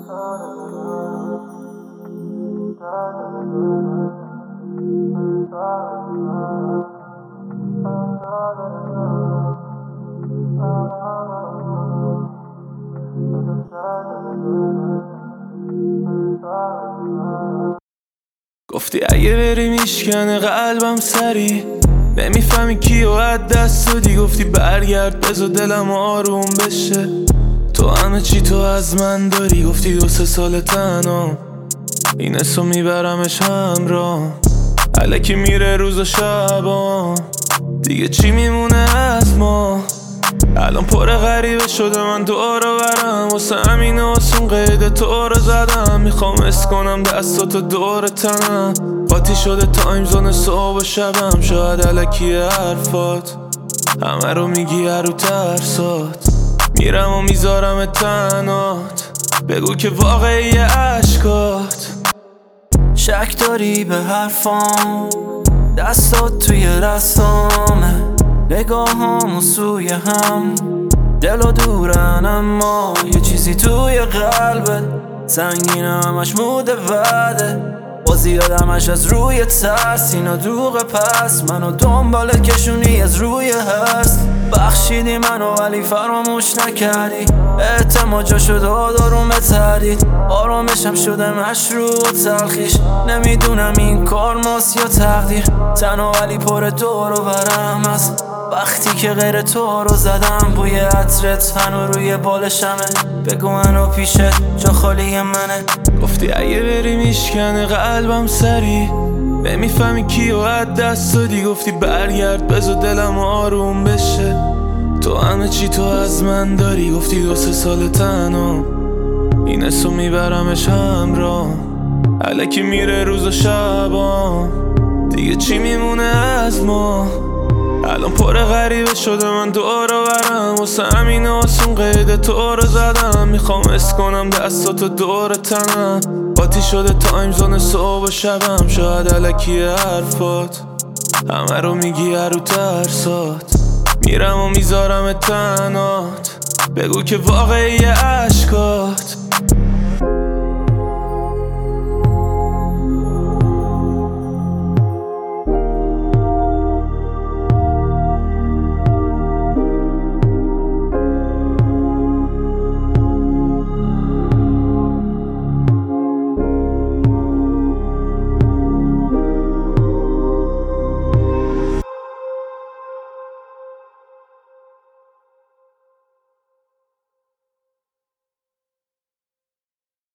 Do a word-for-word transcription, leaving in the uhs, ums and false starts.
گفتی اگه بری میشکنه قلبم سری، نمیفهمی کیو از دست دادی. گفتی برگرد بذار دلم آروم بشه، تو همه چی تو از من داری. گفتی دو سه سال تنها این اسو میبرمش همراه، الکی میره روز و شبا، دیگه چی میمونه از ما؟ الان پر غریبه شده من دور و برم، واسه همین آسون قید تو رو زدم. میخوام اس کنم دستاتو دور تنم، قاطی شده تایم زون صبح و شبم. شاید الکی حرفات همه رو میگی هر رو ترسات، میرم و میذارم تنات، بگو که واقعی عشقات. شک داری به حرفام، دستات توی دستامه، نگاهامو سوی هم، دل و دورن اما یه چیزی توی قلبت سنگین، همش موده وعده با زیادمش از روی ترس. اینا دوغه پس منو دنبال کشونی از روی هست. بخشیدی منو ولی فراموش نکردی، اعتماد جا شد آدارون به تردید، آرامشم شده مشروع تلخیش. نمیدونم این کار ماست یا تقدیر، تنها ولی پر دور و برم هست. وقتی که غیر تو رو زدم بوی عطرت هنو روی بالشمه، بگو منو پیشت جا خالی منه. گفتی اگه بری میشکنه قلبم سری، نمیفهمی کیو از دست دادی. گفتی برگرد بذار دلم آروم بشه، تو همه چی تو از من داری. گفتی دو سه سال تنها این اسو میبرمش همراه، الکی میره روز و شبا، دیگه چی میمونه از ما؟ الان پر غریبه شده من دور و برم، واسه همین آسون قید تو رو زدم. میخوام اس کنم دستاتو دور تنم، قاطی شده تایم زون صبح و شبم. شاید الکی حرفات همه رو میگی هر رو ترسات، میرم و میذارم تنات، بگو که واقعی عشقات.